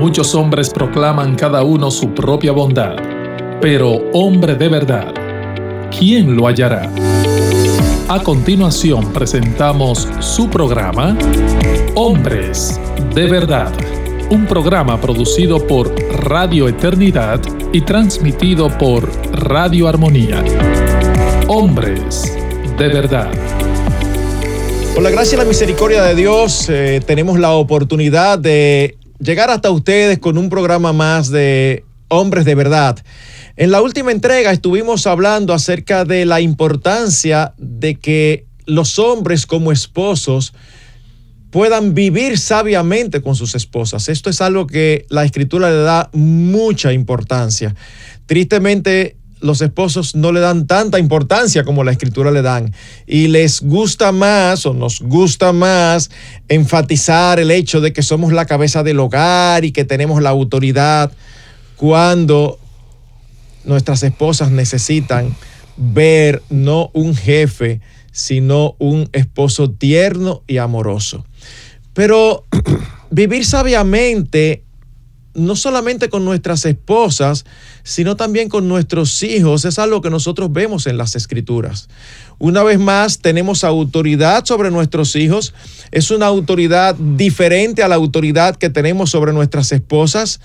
Muchos hombres proclaman cada uno su propia bondad, pero hombre de verdad, ¿quién lo hallará? A continuación presentamos su programa Hombres de Verdad, un programa producido por Radio Eternidad y transmitido por Radio Armonía. Hombres de Verdad. Por la gracia y la misericordia de Dios, tenemos la oportunidad de llegar hasta ustedes con un programa más de Hombres de Verdad. En la última entrega estuvimos hablando acerca de la importancia de que los hombres como esposos puedan vivir sabiamente con sus esposas. Esto es algo que la Escritura le da mucha importancia. Tristemente, los esposos no le dan tanta importancia como la Escritura le dan, y les gusta más o nos gusta más enfatizar el hecho de que somos la cabeza del hogar y que tenemos la autoridad, cuando nuestras esposas necesitan ver no un jefe, sino un esposo tierno y amoroso. Pero vivir sabiamente no solamente con nuestras esposas, sino también con nuestros hijos, es algo que nosotros vemos en las Escrituras. Una vez más, tenemos autoridad sobre nuestros hijos. Es una autoridad diferente a la autoridad que tenemos sobre nuestras esposas.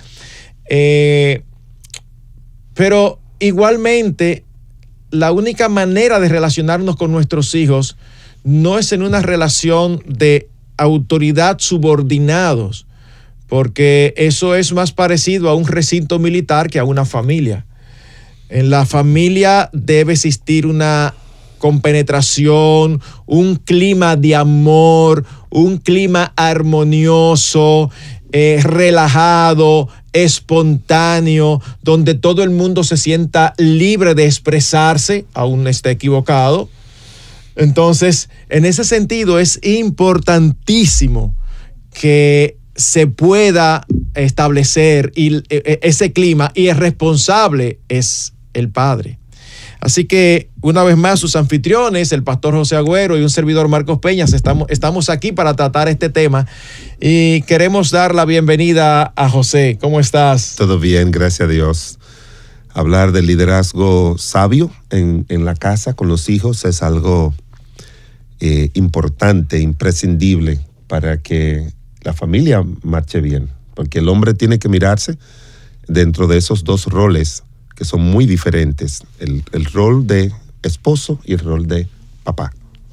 Pero igualmente, la única manera de relacionarnos con nuestros hijos no es en una relación de autoridad subordinados, porque eso es más parecido a un recinto militar que a una familia. En la familia debe existir una compenetración, un clima de amor, un clima armonioso, relajado, espontáneo, donde todo el mundo se sienta libre de expresarse, aún esté equivocado. Entonces, en ese sentido, es importantísimo que se pueda establecer ese clima, y el responsable es el padre. Así que, una vez más, sus anfitriones, el pastor José Agüero y un servidor Marcos Peñas, estamos aquí para tratar este tema, y queremos dar la bienvenida a José. ¿Cómo estás? Todo bien, gracias a Dios. Hablar del liderazgo sabio en la casa con los hijos es algo importante, imprescindible para que la familia marche bien, porque el hombre tiene que mirarse dentro de esos dos roles que son muy diferentes, el rol de esposo y el rol de papá.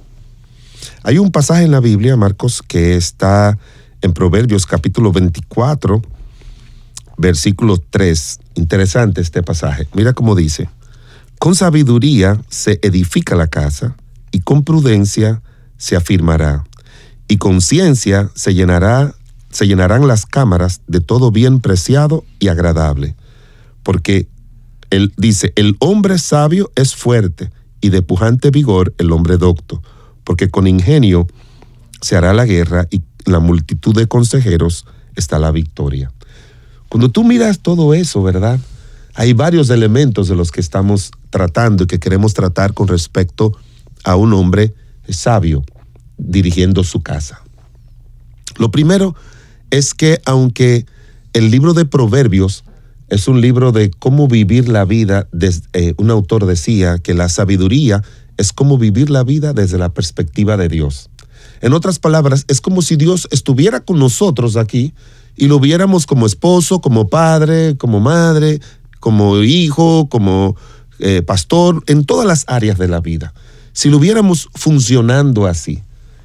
Hay un pasaje en la Biblia, Marcos, que está en Proverbios capítulo 24, versículo 3. Interesante este pasaje. Mira cómo dice: con sabiduría se edifica la casa, y con prudencia se afirmará, y con ciencia se llenarán las cámaras de todo bien preciado y agradable. Porque él dice: el hombre sabio es fuerte, y de pujante vigor el hombre docto, porque con ingenio se hará la guerra, y en la multitud de consejeros está la victoria. Cuando tú miras todo eso, ¿verdad? Hay varios elementos de los que estamos tratando y que queremos tratar con respecto a un hombre sabio dirigiendo su casa. Lo primero es que, aunque el libro de Proverbios es un libro de cómo vivir la vida, un autor decía que la sabiduría es cómo vivir la vida desde la perspectiva de Dios. En otras palabras, es como si Dios estuviera con nosotros aquí y lo viéramos como esposo, como padre, como madre, como hijo, como pastor, en todas las áreas de la vida. Si lo viéramos funcionando así.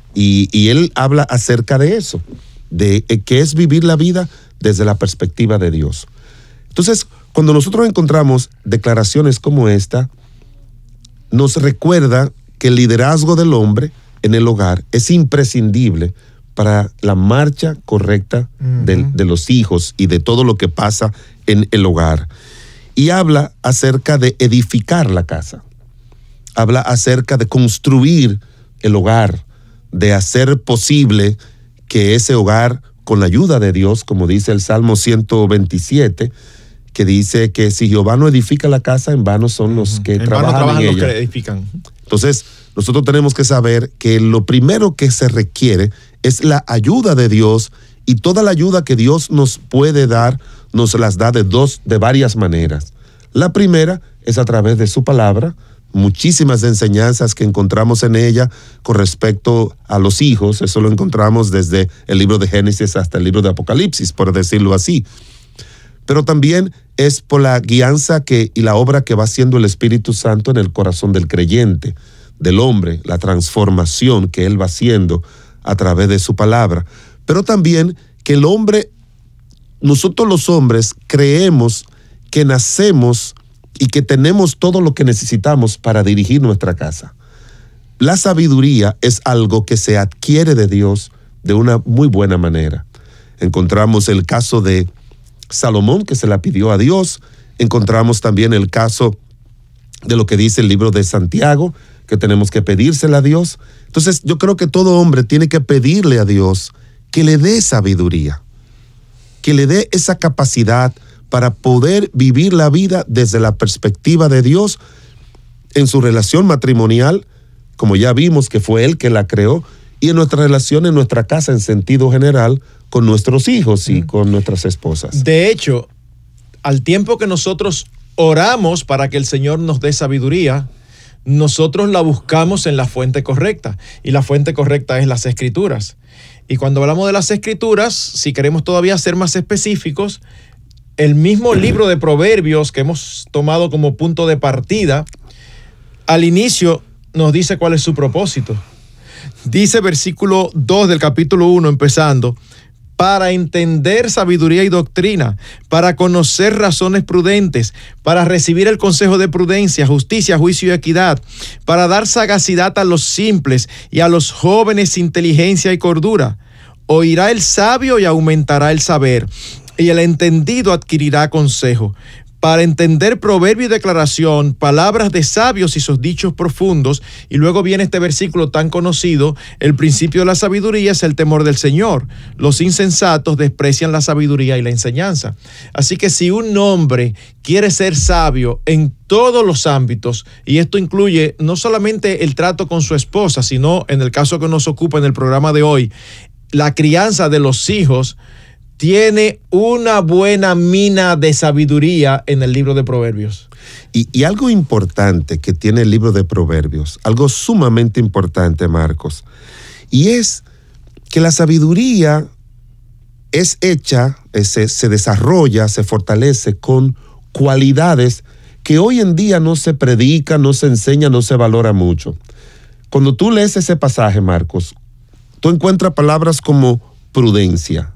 Y él habla acerca de eso, de que es vivir la vida desde la perspectiva de Dios. Entonces, cuando nosotros encontramos declaraciones como esta, nos recuerda que el liderazgo del hombre en el hogar es imprescindible para la marcha correcta de los hijos y de todo lo que pasa en el hogar. Y habla acerca de edificar la casa. Habla acerca de construir el hogar, de hacer posible que ese hogar, con la ayuda de Dios, como dice el Salmo 127, que dice que si Jehová no edifica la casa, en vano son los que trabajan en ella. Los que edifican. Entonces, nosotros tenemos que saber que lo primero que se requiere es la ayuda de Dios Y toda la ayuda que Dios nos puede dar, nos las da de varias maneras. La primera es a través de su palabra, muchísimas enseñanzas que encontramos en ella con respecto a los hijos. Eso lo encontramos desde el libro de Génesis hasta el libro de Apocalipsis, por decirlo así. Pero también es por la guianza y la obra que va haciendo el Espíritu Santo en el corazón del creyente, del hombre, la transformación que Él va haciendo a través de su palabra. Pero también que el hombre, nosotros los hombres, creemos que nacemos y que tenemos todo lo que necesitamos para dirigir nuestra casa. La sabiduría es algo que se adquiere de Dios de una muy buena manera. Encontramos el caso de Salomón, que se la pidió a Dios. Encontramos también el caso de lo que dice el libro de Santiago, que tenemos que pedírsela a Dios. Entonces, yo creo que todo hombre tiene que pedirle a Dios que le dé sabiduría, que le dé esa capacidad para poder vivir la vida desde la perspectiva de Dios en su relación matrimonial, como ya vimos que fue Él que la creó, y en nuestra relación en nuestra casa en sentido general con nuestros hijos y con nuestras esposas. De hecho, al tiempo que nosotros oramos para que el Señor nos dé sabiduría, nosotros la buscamos en la fuente correcta, y la fuente correcta es las Escrituras. Y cuando hablamos de las Escrituras, si queremos todavía ser más específicos, el mismo libro de Proverbios que hemos tomado como punto de partida, al inicio nos dice cuál es su propósito. Dice versículo 2 del capítulo 1, empezando: para entender sabiduría y doctrina, para conocer razones prudentes, para recibir el consejo de prudencia, justicia, juicio y equidad, para dar sagacidad a los simples y a los jóvenes inteligencia y cordura. Oirá el sabio y aumentará el saber, y el entendido adquirirá consejo. Para entender proverbio y declaración, palabras de sabios y sus dichos profundos. Y luego viene este versículo tan conocido: el principio de la sabiduría es el temor del Señor. Los insensatos desprecian la sabiduría y la enseñanza. Así que si un hombre quiere ser sabio en todos los ámbitos, y esto incluye no solamente el trato con su esposa, sino en el caso que nos ocupa en el programa de hoy, la crianza de los hijos, tiene una buena mina de sabiduría en el libro de Proverbios. Y algo importante que tiene el libro de Proverbios, algo sumamente importante, Marcos, y es que la sabiduría es hecha, se desarrolla, se fortalece con cualidades que hoy en día no se predica, no se enseña, no se valora mucho. Cuando tú lees ese pasaje, Marcos, tú encuentras palabras como prudencia,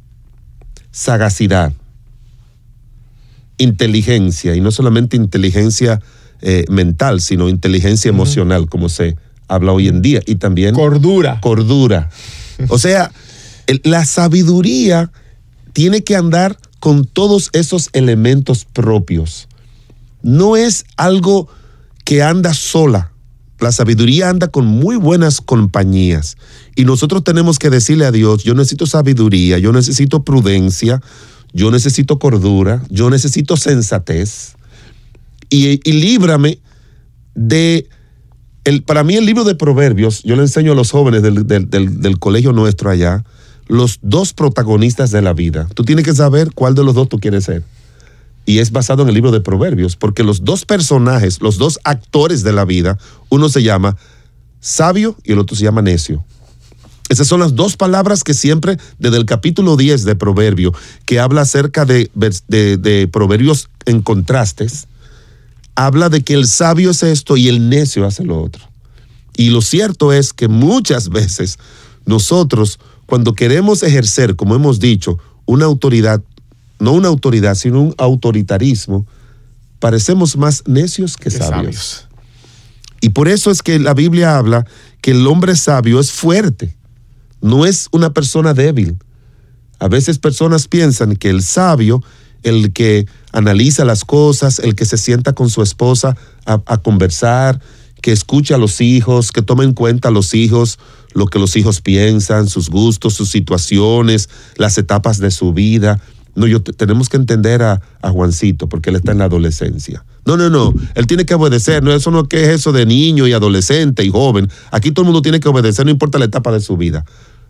sagacidad, inteligencia, y no solamente inteligencia mental, sino inteligencia emocional, como se habla hoy en día, y también cordura. O sea, la sabiduría tiene que andar con todos esos elementos propios. No es algo que anda sola. La sabiduría anda con muy buenas compañías, y nosotros tenemos que decirle a Dios: yo necesito sabiduría, yo necesito prudencia, yo necesito cordura, yo necesito sensatez, y líbrame de... Para mí el libro de Proverbios, yo le enseño a los jóvenes del colegio nuestro allá, los dos protagonistas de la vida. Tú tienes que saber cuál de los dos tú quieres ser. Y es basado en el libro de Proverbios, porque los dos personajes, los dos actores de la vida, uno se llama sabio y el otro se llama necio. Esas son las dos palabras que siempre, desde el capítulo 10 de Proverbio, que habla acerca de proverbios en contrastes, habla de que el sabio es esto y el necio hace lo otro. Y lo cierto es que muchas veces nosotros, cuando queremos ejercer, como hemos dicho, una autoridad, no una autoridad, sino un autoritarismo, parecemos más necios que sabios. Y por eso es que la Biblia habla que el hombre sabio es fuerte, no es una persona débil. A veces personas piensan que el sabio, el que analiza las cosas, el que se sienta con su esposa a conversar, que escucha a los hijos, que toma en cuenta a los hijos, lo que los hijos piensan, sus gustos, sus situaciones, las etapas de su vida. No, tenemos que entender a Juancito, porque él está en la adolescencia. No, él tiene que obedecer. No, eso no es eso de niño y adolescente y joven. Aquí todo el mundo tiene que obedecer, no importa la etapa de su vida.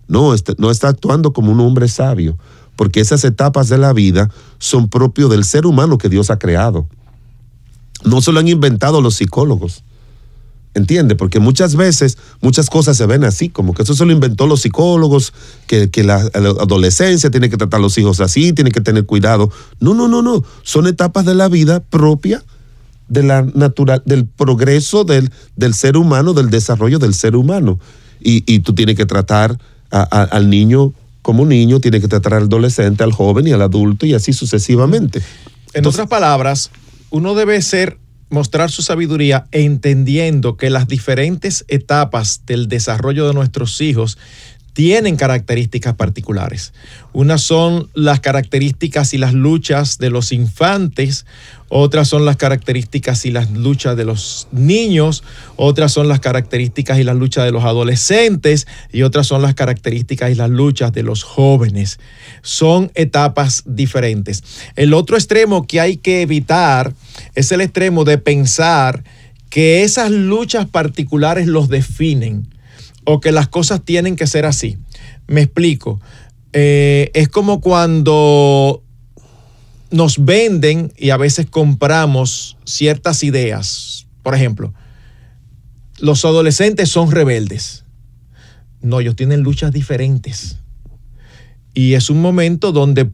no está actuando como un hombre sabio, porque esas etapas de la vida son propios del ser humano que Dios ha creado. No se lo han inventado los psicólogos. ¿Entiende? Porque muchas veces, muchas cosas se ven así, como que eso se lo inventó los psicólogos, que la adolescencia tiene que tratar a los hijos así, tiene que tener cuidado. No. Son etapas de la vida propia de la del progreso del ser humano, del desarrollo del ser humano. Y tú tienes que tratar al niño como niño, tienes que tratar al adolescente, al joven y al adulto, y así sucesivamente. En otras palabras, uno debe mostrar su sabiduría entendiendo que las diferentes etapas del desarrollo de nuestros hijos tienen características particulares. Unas son las características y las luchas de los infantes, otras son las características y las luchas de los niños, otras son las características y las luchas de los adolescentes y otras son las características y las luchas de los jóvenes. Son etapas diferentes. El otro extremo que hay que evitar es el extremo de pensar que esas luchas particulares los definen, o que las cosas tienen que ser así. Me explico. Es como cuando nos venden y a veces compramos ciertas ideas. Por ejemplo, los adolescentes son rebeldes. No, ellos tienen luchas diferentes. Y es un momento donde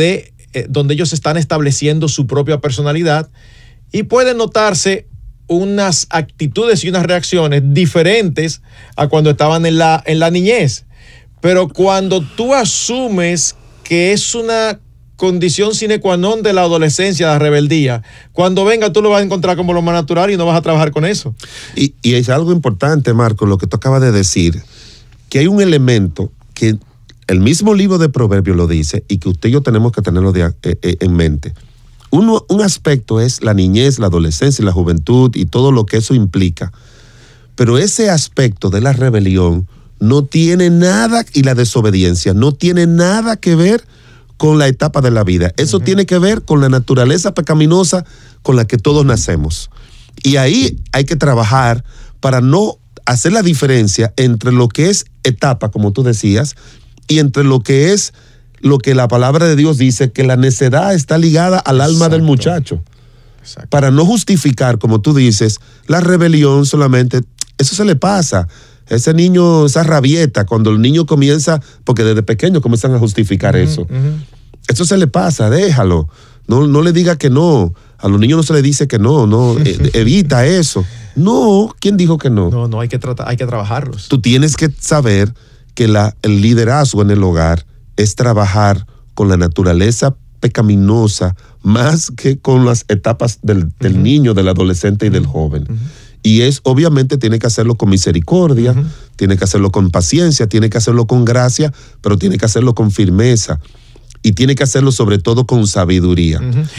donde ellos están estableciendo su propia personalidad y puede notarse unas actitudes y unas reacciones diferentes a cuando estaban en la niñez. Pero cuando tú asumes que es una condición sine qua non de la adolescencia, la rebeldía, cuando venga tú lo vas a encontrar como lo más natural y no vas a trabajar con eso. Y es algo importante, Marco, lo que tú acabas de decir, que hay un elemento que el mismo libro de Proverbios lo dice y que usted y yo tenemos que tenerlo en mente. Un aspecto es la niñez, la adolescencia y la juventud y todo lo que eso implica. Pero ese aspecto de la rebelión no tiene nada, y la desobediencia, no tiene nada que ver con la etapa de la vida. Eso tiene que ver con la naturaleza pecaminosa con la que todos nacemos. Y ahí hay que trabajar para no hacer la diferencia entre lo que es etapa, como tú decías, y entre lo que es lo que la palabra de Dios dice, que la necedad está ligada al alma del muchacho. Exacto. Para no justificar, como tú dices, la rebelión solamente, eso se le pasa. Ese niño, esa rabieta, cuando el niño comienza, porque desde pequeño comienzan a justificar eso. Eso se le pasa, déjalo. No le diga que no. A los niños no se le dice que no, evita eso. No, ¿quién dijo que no? No, hay que trabajarlos. Tú tienes que saber que el liderazgo en el hogar es trabajar con la naturaleza pecaminosa más que con las etapas del niño, del adolescente y del joven. Y obviamente tiene que hacerlo con misericordia, tiene que hacerlo con paciencia, tiene que hacerlo con gracia, pero tiene que hacerlo con firmeza. Y tiene que hacerlo sobre todo con sabiduría.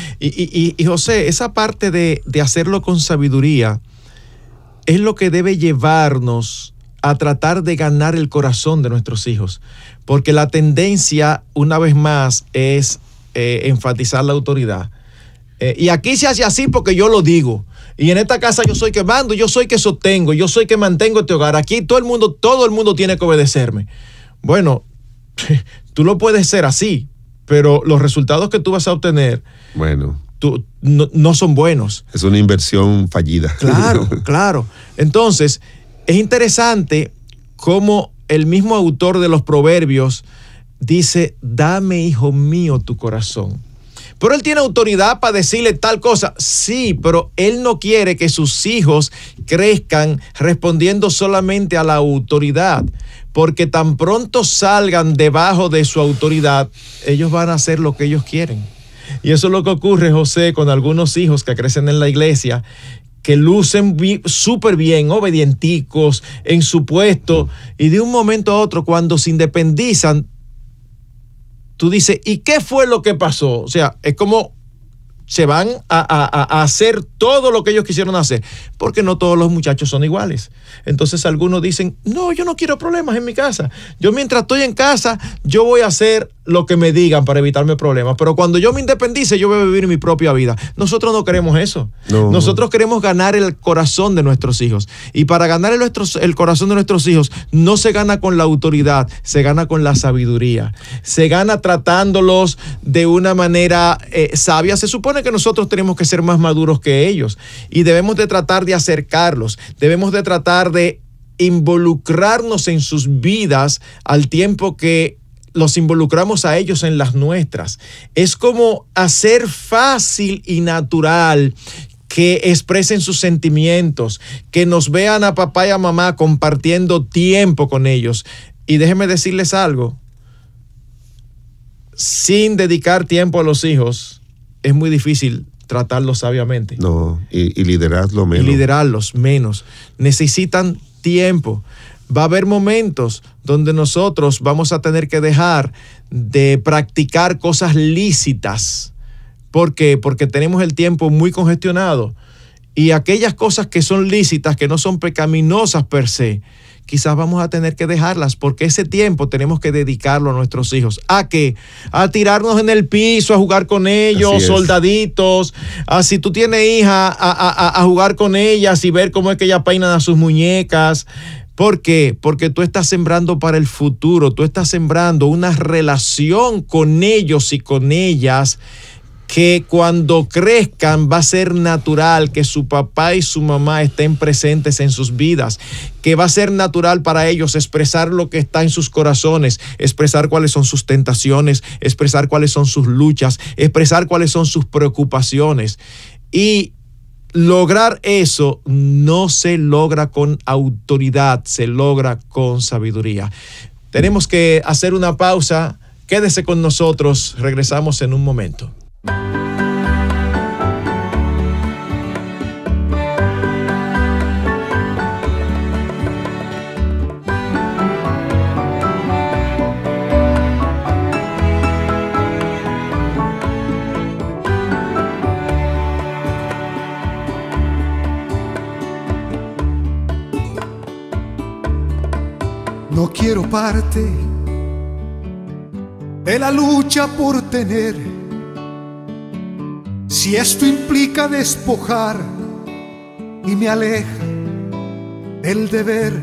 Y José, esa parte de hacerlo con sabiduría es lo que debe llevarnos a tratar de ganar el corazón de nuestros hijos. Porque la tendencia, una vez más, es enfatizar la autoridad. Y aquí se hace así porque yo lo digo. Y en esta casa yo soy que mando, yo soy que sostengo, yo soy que mantengo este hogar. Aquí todo el mundo tiene que obedecerme. Bueno, tú lo puedes ser así, pero los resultados que tú vas a obtener, bueno, no son buenos. Es una inversión fallida. Claro. Entonces, es interesante cómo el mismo autor de los Proverbios dice, dame, hijo mío, tu corazón. Pero él tiene autoridad para decirle tal cosa. Sí, pero él no quiere que sus hijos crezcan respondiendo solamente a la autoridad, porque tan pronto salgan debajo de su autoridad, ellos van a hacer lo que ellos quieren. Y eso es lo que ocurre, José, con algunos hijos que crecen en la iglesia, que lucen súper bien, obedienticos, en su puesto, y de un momento a otro, cuando se independizan, tú dices, ¿y qué fue lo que pasó? O sea, es como se van a hacer todo lo que ellos quisieron hacer, porque no todos los muchachos son iguales. Entonces algunos dicen, no, yo no quiero problemas en mi casa. Yo mientras estoy en casa, yo voy a hacer lo que me digan para evitarme problemas, pero cuando yo me independice, yo voy a vivir mi propia vida. Nosotros no queremos eso. No. Nosotros queremos ganar el corazón de nuestros hijos. Y para ganar el corazón de nuestros hijos, no se gana con la autoridad, se gana con la sabiduría. Se gana tratándolos de una manera sabia. Se supone que nosotros tenemos que ser más maduros que ellos y debemos de tratar de acercarlos, debemos de tratar de involucrarnos en sus vidas al tiempo que los involucramos a ellos en las nuestras. Es como hacer fácil y natural que expresen sus sentimientos, que nos vean a papá y a mamá compartiendo tiempo con ellos. Y déjenme decirles algo, sin dedicar tiempo a los hijos, es muy difícil tratarlos sabiamente. No, y liderarlos menos. Y liderarlos menos. Necesitan tiempo. Va a haber momentos donde nosotros vamos a tener que dejar de practicar cosas lícitas. ¿Por qué? Porque tenemos el tiempo muy congestionado. Y aquellas cosas que son lícitas, que no son pecaminosas per se, quizás vamos a tener que dejarlas, porque ese tiempo tenemos que dedicarlo a nuestros hijos. ¿A qué? A tirarnos en el piso, a jugar con ellos, soldaditos. Si tú tienes hija, a jugar con ellas y ver cómo es que ella peina a sus muñecas. ¿Por qué? Porque tú estás sembrando para el futuro, tú estás sembrando una relación con ellos y con ellas que cuando crezcan va a ser natural que su papá y su mamá estén presentes en sus vidas, que va a ser natural para ellos expresar lo que está en sus corazones, expresar cuáles son sus tentaciones, expresar cuáles son sus luchas, expresar cuáles son sus preocupaciones. Y lograr eso no se logra con autoridad, se logra con sabiduría. Tenemos que hacer una pausa. Quédese con nosotros, regresamos en un momento. No quiero parte de la lucha por tener, si esto implica despojar y me aleja del deber.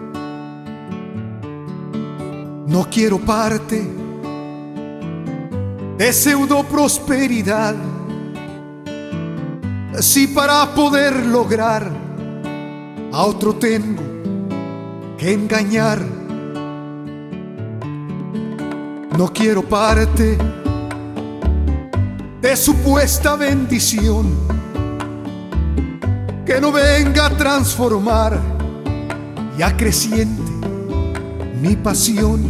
No quiero parte de pseudo prosperidad, si para poder lograr a otro tengo que engañar. No quiero parte de supuesta bendición que no venga a transformar y acreciente mi pasión.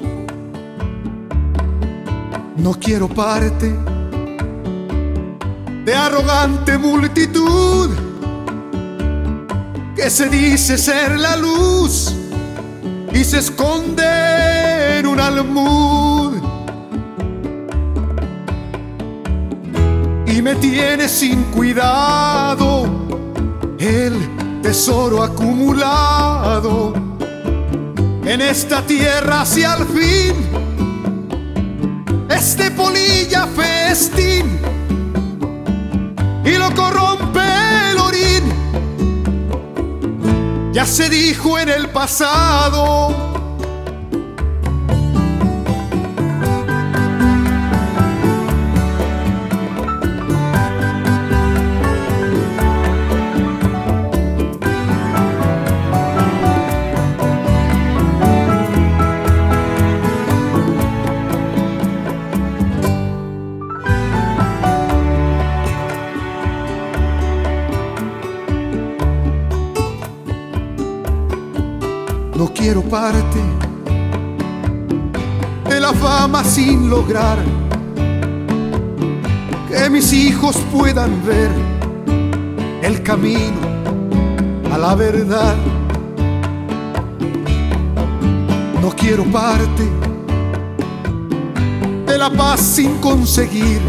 No quiero parte de arrogante multitud que se dice ser la luz y se esconde en un almud y me tiene sin cuidado el tesoro acumulado en esta tierra hacia el fin. Este polilla festín y lo corrompe el orín. Ya se dijo en el pasado. No quiero parte de la fama sin lograr que mis hijos puedan ver el camino a la verdad. No quiero parte de la paz sin conseguir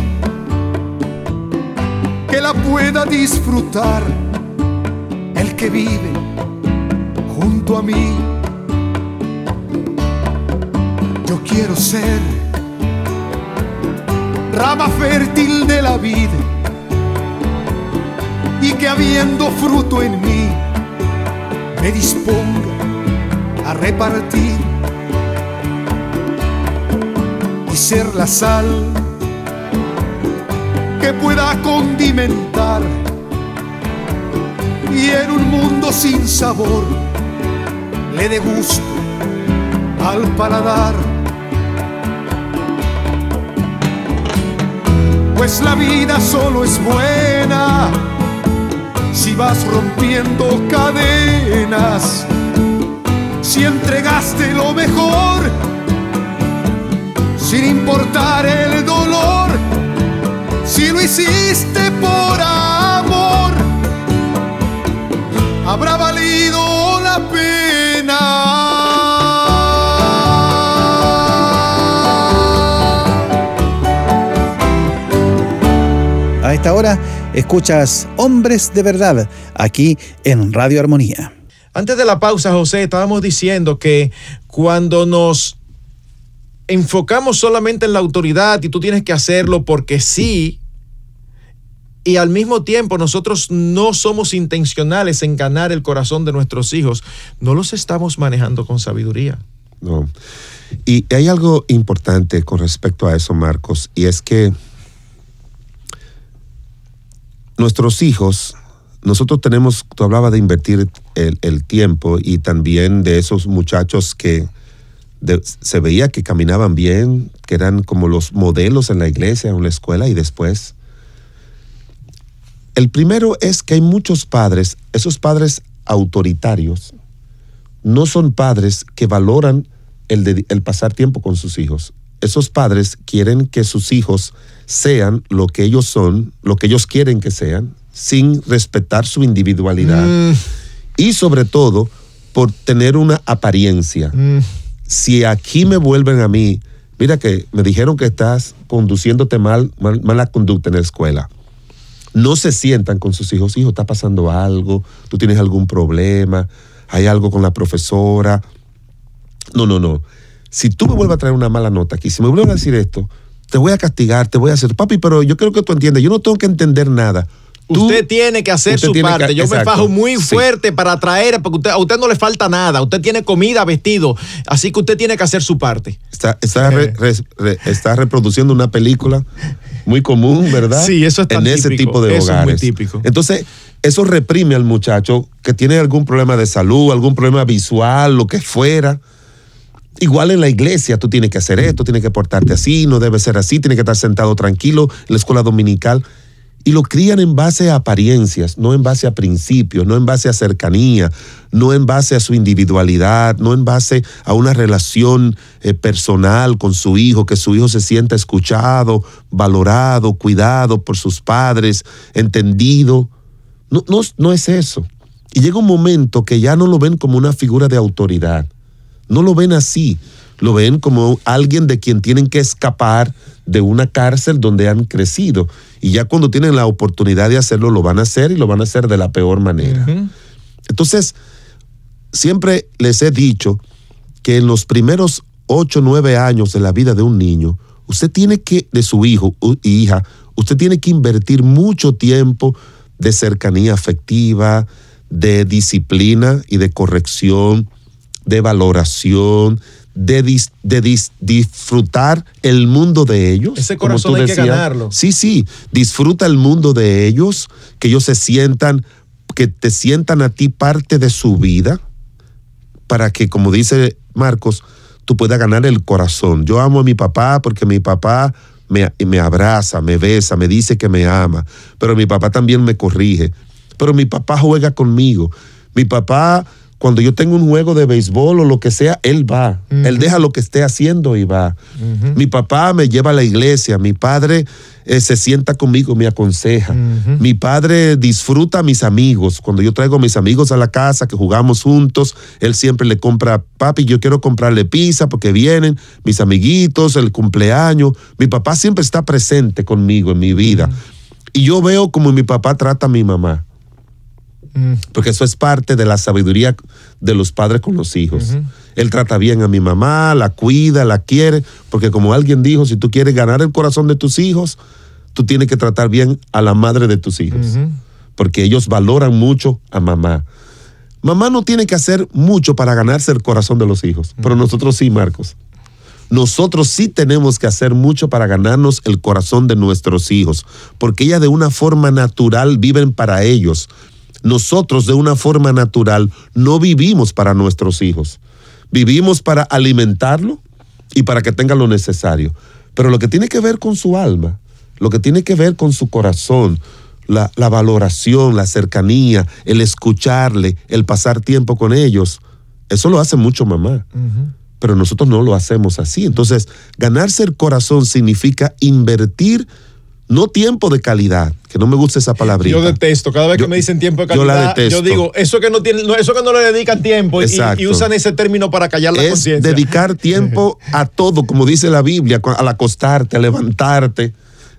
que la pueda disfrutar el que vive junto a mí. Yo quiero ser rama fértil de la vida, y que habiendo fruto en mí, me disponga a repartir y ser la sal que pueda condimentar, y en un mundo sin sabor le dé gusto al paladar. Pues la vida solo es buena si vas rompiendo cadenas, si entregaste lo mejor sin importar el dolor, si lo hiciste por amor, habrá valido la pena. A esta hora escuchas Hombres de Verdad, aquí en Radio Armonía. Antes de la pausa, José, estábamos diciendo que cuando nos enfocamos solamente en la autoridad y tú tienes que hacerlo porque sí, y al mismo tiempo nosotros no somos intencionales en ganar el corazón de nuestros hijos, no los estamos manejando con sabiduría. No. Y hay algo importante con respecto a eso, Marcos, y es que nuestros hijos, nosotros tenemos, tú hablabas de invertir el tiempo, y también de esos muchachos que se veía que caminaban bien, que eran como los modelos en la iglesia, en la escuela, y después. El primero es que hay muchos padres, esos padres autoritarios, no son padres que valoran el pasar tiempo con sus hijos. Esos padres quieren que sus hijos sean lo que ellos son, lo que ellos quieren que sean, sin respetar su individualidad. Y sobre todo, por tener una apariencia. Si aquí me vuelven a mí, mira que me dijeron que estás conduciéndote mala conducta en la escuela. No se sientan con sus hijos. Hijo, está pasando algo, tú tienes algún problema, hay algo con la profesora. No. Si tú me vuelves a traer una mala nota aquí, si me vuelven a decir esto, te voy a castigar, te voy a hacer. Papi, pero yo creo que tú entiendes, yo no tengo que entender nada. Usted tiene que hacer su parte. Yo me fajo muy fuerte para traer, porque a usted no le falta nada. Usted tiene comida, vestido. Así que usted tiene que hacer su parte. Está reproduciendo una película muy común, ¿verdad? Sí, eso es tan en típico. ese tipo de eso hogares. Es muy típico. Entonces, eso reprime al muchacho que tiene algún problema de salud, algún problema visual, lo que fuera. Igual en la iglesia, tú tienes que hacer esto, tienes que portarte así, no debe ser así, tienes que estar sentado tranquilo en la escuela dominical. Y lo crían en base a apariencias, no en base a principios, no en base a cercanía, no en base a su individualidad, no en base a una relación personal con su hijo, que su hijo se sienta escuchado, valorado, cuidado por sus padres, entendido. No es eso. Y llega un momento que ya no lo ven como una figura de autoridad. No lo ven así. Lo ven como alguien de quien tienen que escapar de una cárcel donde han crecido. Y ya cuando tienen la oportunidad de hacerlo, lo van a hacer, y lo van a hacer de la peor manera. Entonces, siempre les he dicho que en los primeros 8 o 9 años de la vida de un niño, usted tiene que, de su hijo y hija, usted tiene que invertir mucho tiempo de cercanía afectiva, de disciplina y de corrección, de valoración, de disfrutar el mundo de ellos. Ese corazón hay que ganarlo. Sí, disfruta el mundo de ellos, que ellos se sientan, que te sientan a ti parte de su vida, para que, como dice Marcos, tú puedas ganar el corazón. Yo amo a mi papá porque mi papá me abraza, me besa, me dice que me ama, pero mi papá también me corrige, pero mi papá juega conmigo. Mi papá, cuando yo tengo un juego de béisbol o lo que sea, él va. Él deja lo que esté haciendo y va. Mi papá me lleva a la iglesia. Mi padre se sienta conmigo, me aconseja. Mi padre disfruta a mis amigos. Cuando yo traigo a mis amigos a la casa, que jugamos juntos, él siempre le compra, papi, yo quiero comprarle pizza porque vienen mis amiguitos, el cumpleaños. Mi papá siempre está presente conmigo en mi vida. Y yo veo como mi papá trata a mi mamá. Porque eso es parte de la sabiduría de los padres con los hijos. él trata bien a mi mamá, la cuida, la quiere, porque como alguien dijo, si tú quieres ganar el corazón de tus hijos, tú tienes que tratar bien a la madre de tus hijos, porque ellos valoran mucho a mamá. Mamá no tiene que hacer mucho para ganarse el corazón de los hijos, pero nosotros sí, Marcos. Nosotros sí tenemos que hacer mucho para ganarnos el corazón de nuestros hijos, porque ellas de una forma natural viven para ellos. Nosotros de una forma natural no vivimos para nuestros hijos. Vivimos para alimentarlo y para que tenga lo necesario. Pero lo que tiene que ver con su alma, lo que tiene que ver con su corazón, la valoración, la cercanía, el escucharle, el pasar tiempo con ellos, eso lo hace mucho mamá. Pero nosotros no lo hacemos así. Entonces, ganarse el corazón significa invertir, no tiempo de calidad, que no me gusta esa palabrita. Yo detesto, cada vez que me dicen tiempo de calidad, yo la detesto. Yo digo, eso que no le dedican tiempo y usan ese término para callar la conciencia. Es dedicar tiempo a todo, como dice la Biblia, al acostarte, a levantarte,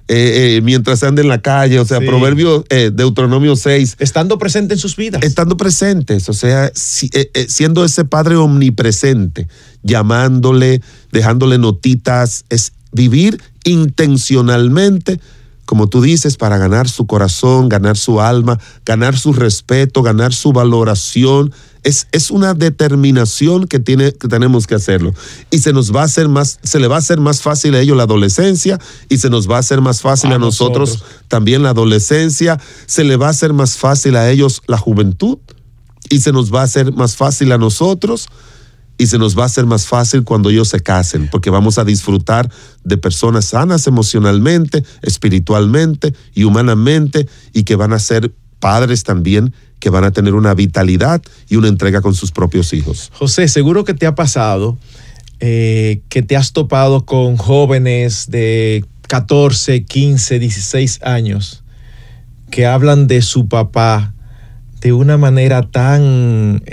mientras anda en la calle, o sea, sí. Proverbio, Deuteronomio 6. Estando presente en sus vidas. Estando presentes, o sea, siendo ese padre omnipresente, llamándole, dejándole notitas, es vivir intencionalmente, como tú dices, para ganar su corazón, ganar su alma, ganar su respeto, ganar su valoración. Es una determinación que tenemos que hacerlo. Y se le va a hacer más fácil a ellos la adolescencia, y se nos va a hacer más fácil a nosotros también la adolescencia. Se le va a hacer más fácil a ellos la juventud, y se nos va a hacer más fácil a nosotros, y se nos va a hacer más fácil cuando ellos se casen, porque vamos a disfrutar de personas sanas emocionalmente, espiritualmente y humanamente, y que van a ser padres también que van a tener una vitalidad y una entrega con sus propios hijos. José, seguro que te ha pasado que te has topado con jóvenes de 14, 15, 16 años que hablan de su papá de una manera tan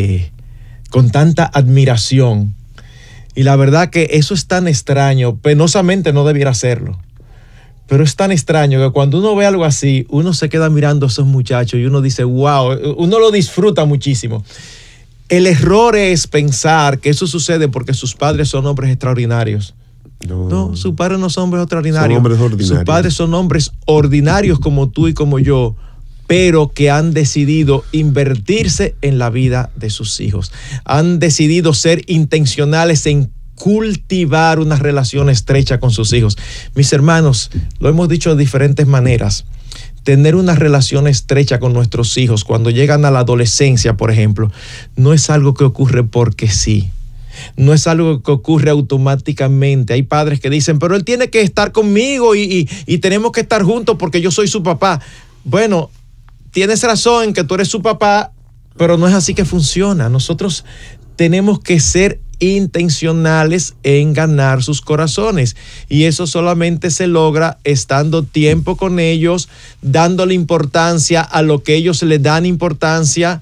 con tanta admiración, y la verdad que eso es tan extraño. Penosamente no debiera hacerlo, pero es tan extraño que cuando uno ve algo así, uno se queda mirando a esos muchachos y uno dice, wow, uno lo disfruta muchísimo. El error es pensar que eso sucede porque sus padres son hombres extraordinarios. No, sus padres no son hombres extraordinarios. Son hombres ordinarios. Sus padres son hombres ordinarios como tú y como yo, pero que han decidido invertirse en la vida de sus hijos. Han decidido ser intencionales en cultivar una relación estrecha con sus hijos. Mis hermanos, lo hemos dicho de diferentes maneras. Tener una relación estrecha con nuestros hijos cuando llegan a la adolescencia, por ejemplo, no es algo que ocurre porque sí. No es algo que ocurre automáticamente. Hay padres que dicen, pero él tiene que estar conmigo y tenemos que estar juntos porque yo soy su papá. Bueno, tienes razón en que tú eres su papá, pero no es así que funciona. Nosotros tenemos que ser intencionales en ganar sus corazones, y eso solamente se logra estando tiempo con ellos, dándole importancia a lo que ellos le dan importancia,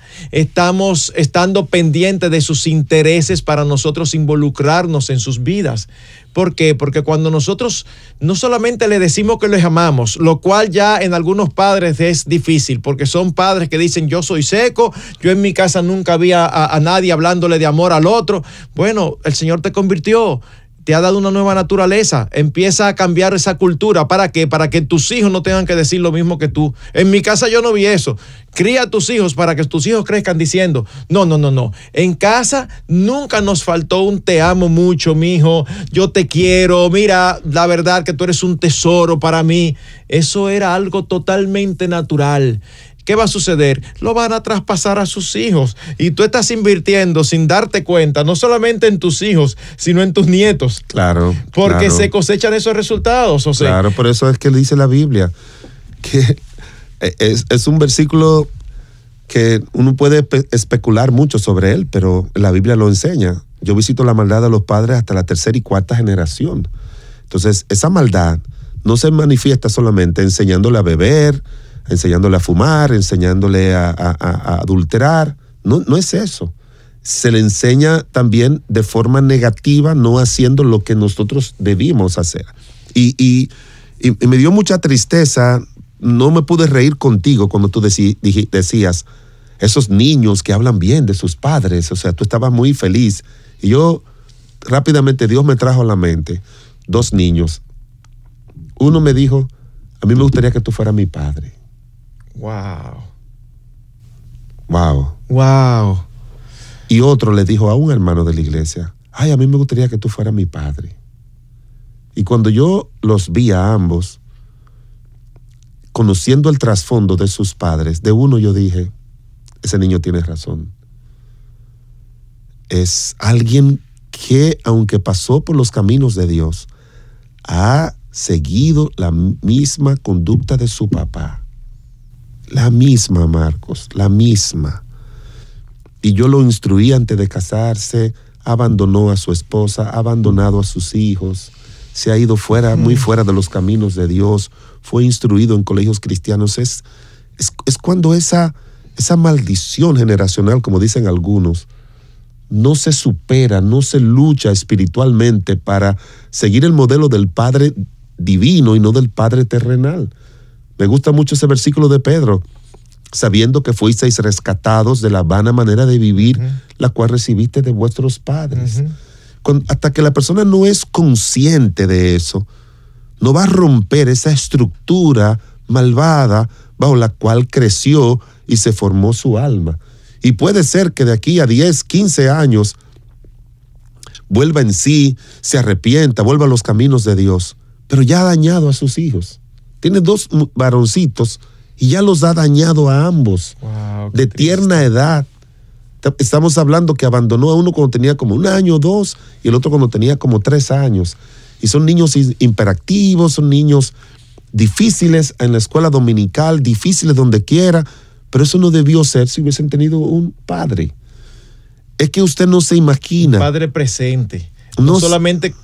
estando pendientes de sus intereses para nosotros involucrarnos en sus vidas. ¿Por qué? Porque cuando nosotros no solamente le decimos que les amamos, lo cual ya en algunos padres es difícil, porque son padres que dicen, yo soy seco, yo en mi casa nunca vi a nadie hablándole de amor al otro. Bueno, el Señor te convirtió, te ha dado una nueva naturaleza. Empieza a cambiar esa cultura. ¿Para qué? Para que tus hijos no tengan que decir lo mismo que tú. En mi casa yo no vi eso. Cría a tus hijos para que tus hijos crezcan diciendo, no. En casa nunca nos faltó un te amo mucho, mijo, yo te quiero, mira, la verdad que tú eres un tesoro para mí. Eso era algo totalmente natural. ¿Qué va a suceder? Lo van a traspasar a sus hijos, y tú estás invirtiendo sin darte cuenta, no solamente en tus hijos, sino en tus nietos. Claro. Porque se cosechan esos resultados. O sea, claro, por eso es que dice la Biblia, que es un versículo que uno puede especular mucho sobre él, pero la Biblia lo enseña. Yo visito la maldad de los padres hasta la 3ª y 4ª generación. Entonces, esa maldad no se manifiesta solamente enseñándole a beber, enseñándole a fumar, enseñándole a adulterar. No es eso. Se le enseña también de forma negativa, no haciendo lo que nosotros debimos hacer. Y me dio mucha tristeza, no me pude reír contigo cuando tú decías, esos niños que hablan bien de sus padres, o sea, tú estabas muy feliz. Y yo, rápidamente, Dios me trajo a la mente 2 niños. Uno me dijo, a mí me gustaría que tú fueras mi padre. Wow. Wow. Wow. Y otro le dijo a un hermano de la iglesia, ay, a mí me gustaría que tú fueras mi padre. Y cuando yo los vi a ambos, conociendo el trasfondo de sus padres, de uno yo dije, ese niño tiene razón. Es alguien que, aunque pasó por los caminos de Dios, ha seguido la misma conducta de su papá. La misma, Marcos, la misma. Y yo lo instruí antes de casarse, abandonó a su esposa, ha abandonado a sus hijos, se ha ido fuera, muy fuera de los caminos de Dios, fue instruido en colegios cristianos. Es cuando esa maldición generacional, como dicen algunos, no se supera, no se lucha espiritualmente para seguir el modelo del Padre divino y no del Padre terrenal. Me gusta mucho ese versículo de Pedro, sabiendo que fuisteis rescatados de la vana manera de vivir, la cual recibiste de vuestros padres. Hasta que la persona no es consciente de eso, no va a romper esa estructura malvada bajo la cual creció y se formó su alma. Y puede ser que de aquí a 10, 15 años vuelva en sí, se arrepienta, vuelva a los caminos de Dios, pero ya ha dañado a sus hijos. Tiene 2 varoncitos y ya los ha dañado a ambos. Wow, de tierna edad. Estamos hablando que abandonó a uno cuando tenía como 1 año o 2 y el otro cuando tenía como 3 años. Y son niños hiperactivos, son niños difíciles en la escuela dominical, difíciles donde quiera, pero eso no debió ser si hubiesen tenido un padre. Es que usted no se imagina. Un padre presente. No solamente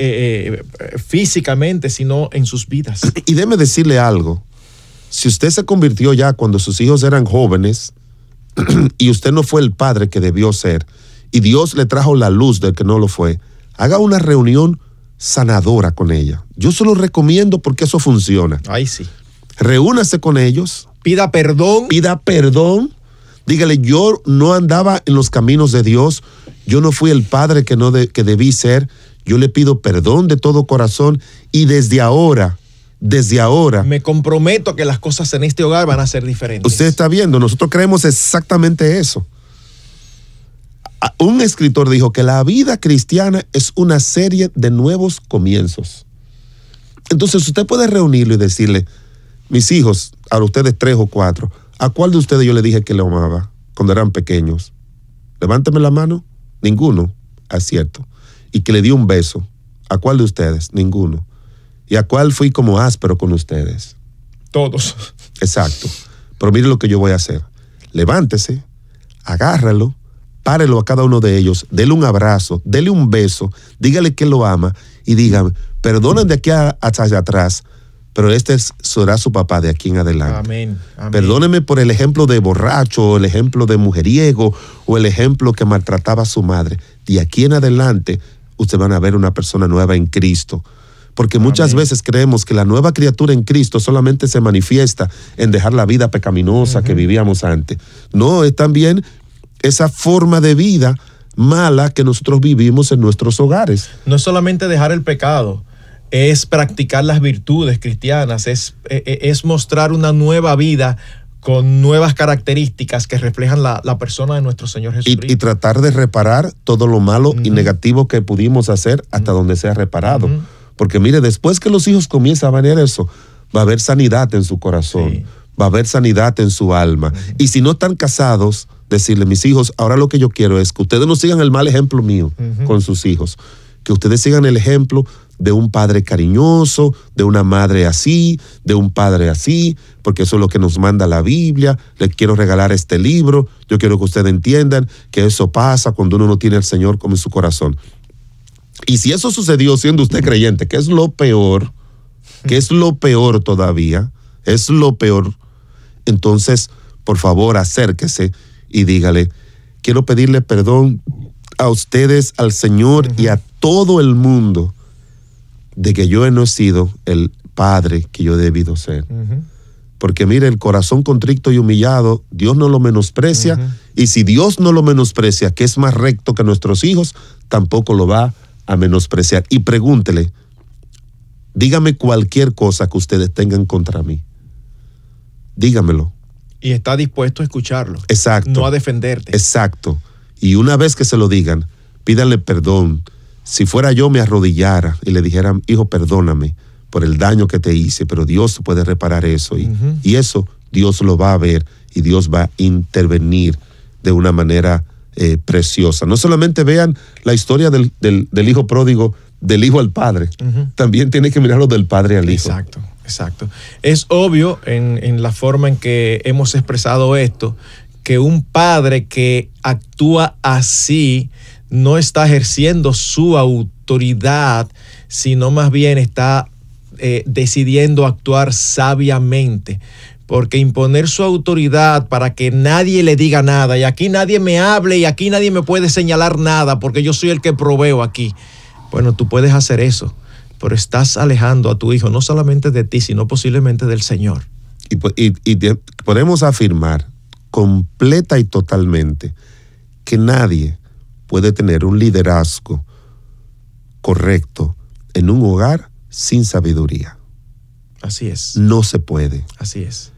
físicamente, sino en sus vidas. Y déjeme decirle algo. Si usted se convirtió ya cuando sus hijos eran jóvenes y usted no fue el padre que debió ser y Dios le trajo la luz del que no lo fue, haga una reunión sanadora con ella. Yo se lo recomiendo porque eso funciona. Ay, sí. Reúnase con ellos. Pida perdón. Pida perdón. Dígale, yo no andaba en los caminos de Dios. Yo no fui el padre que debí ser. Yo le pido perdón de todo corazón y desde ahora me comprometo a que las cosas en este hogar van a ser diferentes. Usted está viendo, nosotros creemos exactamente eso. Un escritor dijo que la vida cristiana es una serie de nuevos comienzos. Entonces usted puede reunirlo y decirle, mis hijos, a ustedes 3 o 4, ¿a cuál de ustedes yo le dije que le amaba cuando eran pequeños? Levánteme la mano. Ninguno. Acierto. Y que le di un beso. ¿A cuál de ustedes? Ninguno. ¿Y a cuál fui como áspero con ustedes? Todos. Exacto. Pero mire lo que yo voy a hacer. Levántese, agárralo, párelo a cada uno de ellos, dele un abrazo, dele un beso, dígale que lo ama y dígame, perdonen de aquí hasta allá atrás, pero este será su papá de aquí en adelante. Amén. Amén. Perdóneme por el ejemplo de borracho, o el ejemplo de mujeriego, o el ejemplo que maltrataba a su madre. De aquí en adelante, ustedes van a ver una persona nueva en Cristo. Porque muchas veces creemos que la nueva criatura en Cristo solamente se manifiesta en dejar la vida pecaminosa que vivíamos antes. No, es también esa forma de vida mala que nosotros vivimos en nuestros hogares. No es solamente dejar el pecado, es practicar las virtudes cristianas, es mostrar una nueva vida con nuevas características que reflejan la persona de nuestro Señor Jesucristo. Y tratar de reparar todo lo malo y negativo que pudimos hacer hasta donde sea reparado. Porque mire, después que los hijos comienzan a ver eso, va a haber sanidad en su corazón, va a haber sanidad en su alma. Y si no están casados, decirle, mis hijos, ahora lo que yo quiero es que ustedes no sigan el mal ejemplo mío con sus hijos, que ustedes sigan el ejemplo de un padre cariñoso, de una madre así, de un padre así, porque eso es lo que nos manda la Biblia. Les quiero regalar este libro. Yo quiero que ustedes entiendan que eso pasa cuando uno no tiene al Señor como en su corazón. Y si eso sucedió siendo usted creyente, que es lo peor todavía, es lo peor, entonces, por favor, acérquese y dígale, quiero pedirle perdón a ustedes, al Señor y a todo el mundo de que yo no he sido el padre que yo he debido ser. Porque mire, el corazón contrito y humillado, Dios no lo menosprecia. Y si Dios no lo menosprecia, que es más recto que nuestros hijos, tampoco lo va a menospreciar. Y pregúntele, dígame cualquier cosa que ustedes tengan contra mí. Dígamelo. Y está dispuesto a escucharlo. Exacto. No a defenderte. Exacto. Y una vez que se lo digan, pídanle perdón. Si fuera yo, me arrodillara y le dijera, hijo, perdóname por el daño que te hice, pero Dios puede reparar eso. Y eso Dios lo va a ver y Dios va a intervenir de una manera preciosa. No solamente vean la historia del hijo pródigo, del hijo al padre, también tiene que mirarlo del padre al hijo. Exacto. Es obvio en la forma en que hemos expresado esto, que un padre que actúa así no está ejerciendo su autoridad, sino más bien está decidiendo actuar sabiamente. Porque imponer su autoridad para que nadie le diga nada, y aquí nadie me hable, y aquí nadie me puede señalar nada, porque yo soy el que proveo aquí. Bueno, tú puedes hacer eso, pero estás alejando a tu hijo no solamente de ti, sino posiblemente del Señor. Y podemos afirmar completa y totalmente que nadie puede tener un liderazgo correcto en un hogar sin sabiduría. Así es. No se puede. Así es.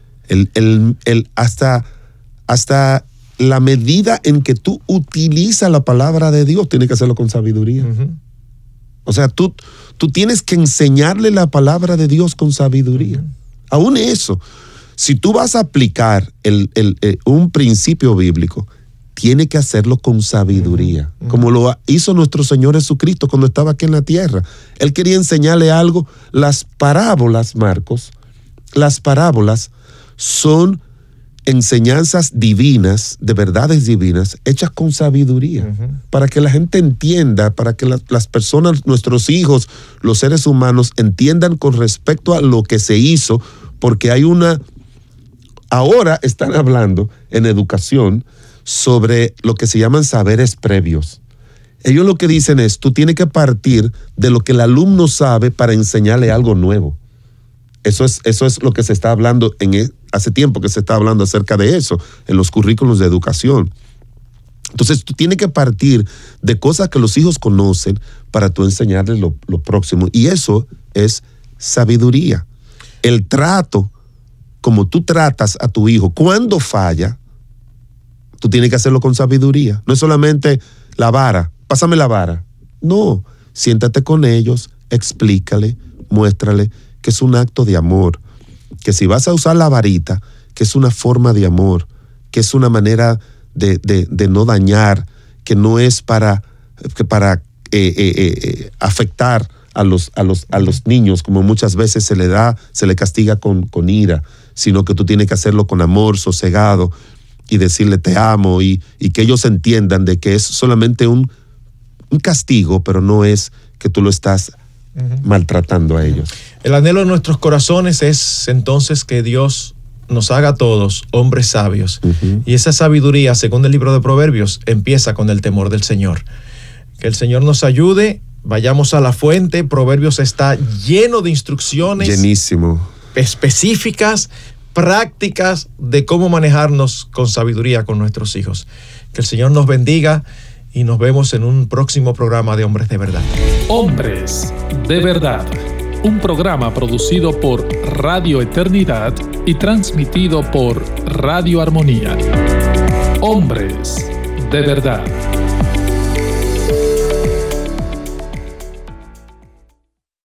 Hasta la medida en que tú utilizas la palabra de Dios, tienes que hacerlo con sabiduría. O sea, tú tienes que enseñarle la palabra de Dios con sabiduría. Aún eso, si tú vas a aplicar un principio bíblico, tiene que hacerlo con sabiduría, como lo hizo nuestro Señor Jesucristo cuando estaba aquí en la tierra. Él quería enseñarle algo. Las parábolas, Marcos, las parábolas son enseñanzas divinas, de verdades divinas, hechas con sabiduría, para que la gente entienda, para que las personas, nuestros hijos, los seres humanos, entiendan con respecto a lo que se hizo, porque ahora están hablando en educación sobre lo que se llaman saberes previos. Ellos lo que dicen es, tú tienes que partir de lo que el alumno sabe para enseñarle algo nuevo. Eso es lo que se está hablando hace tiempo que se está hablando acerca de eso en los currículos de educación. Entonces tú tienes que partir de cosas que los hijos conocen para tú enseñarles lo próximo. Y eso es sabiduría. El trato, como tú tratas a tu hijo, cuando falla, tú tienes que hacerlo con sabiduría. No es solamente la vara, pásame la vara. No, siéntate con ellos, explícale, muéstrale que es un acto de amor, que si vas a usar la varita, que es una forma de amor, que es una manera de no dañar, que no es para afectar a los niños, como muchas veces se le castiga con ira, sino que tú tienes que hacerlo con amor, sosegado, y decirle te amo, y que ellos entiendan de que es solamente un castigo, pero no es que tú lo estás maltratando a ellos. El anhelo de nuestros corazones es entonces que Dios nos haga a todos hombres sabios. Y esa sabiduría, según el libro de Proverbios, empieza con el temor del Señor. Que el Señor nos ayude, vayamos a la fuente. Proverbios está lleno de instrucciones. Llenísimo. Específicas, prácticas de cómo manejarnos con sabiduría con nuestros hijos. Que el Señor nos bendiga y nos vemos en un próximo programa de Hombres de Verdad. Hombres de Verdad, un programa producido por Radio Eternidad y transmitido por Radio Armonía. Hombres de Verdad.